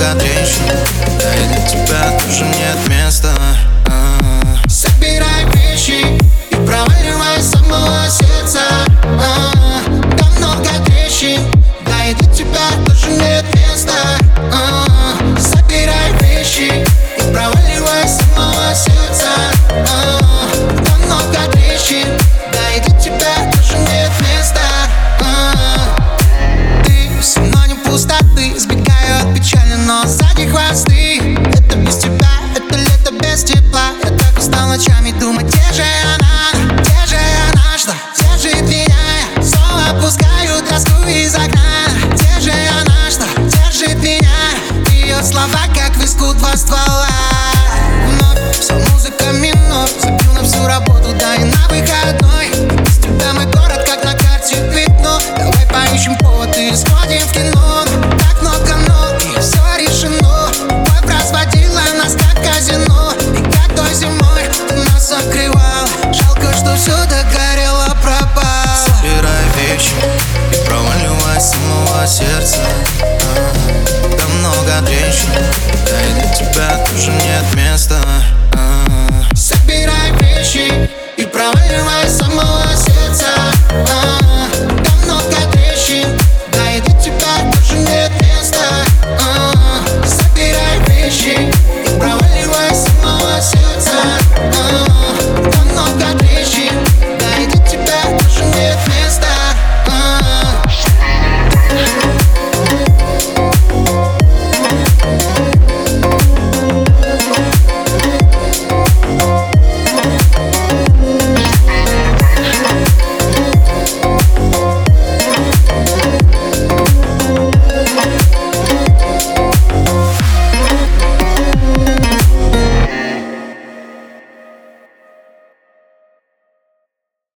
много трещин, да и для тебя тоже нет места. Собирай вещи и проваливай с самого сердца. Там много трещин, да и для тебя тоже нет места. Собирай вещи и проваливай с самого сердца. Там много трещин, да и для тебя тоже нет места. Ты синонимом пустоты, избегаю от печали, но сзади хвосты. Это без тебя, это лето без тепла. Я так устал ночами думать, где же она, что держит меня. Я снова пускаю тоску из окна. Где же она, что держит меня. Ее слова, как в виску два ствола. Вновь вся музыка минор, забил на всю работу, да и на выходной. Без тебя мой город, как на карте пятно. Давай поищем повод и сходим в кино. Так много ног, и все решено. Бой разводила нас, как казино. И как той зимой ты нас согревал. Жалко, что все догорело, пропал. Собирай вещи и проваливай с самого сердца. Там много трещин, да и для тебя тоже нет места.